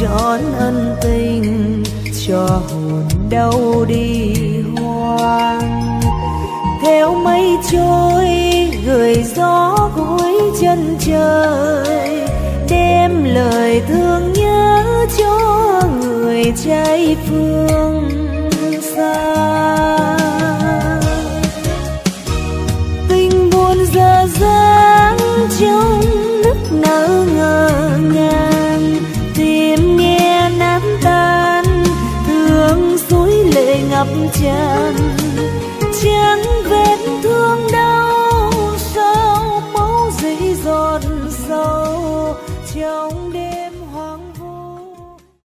trọn ân tình, cho hồn đau đi hoang. Theo mây trôi gửi gió cuối chân trời, đem lời thương nhớ cho người trai phương xa. Tình buồn dở dang trong nức nở ngỡ ngàng, tim nghe nát tan, thương suối lệ ngập tràn.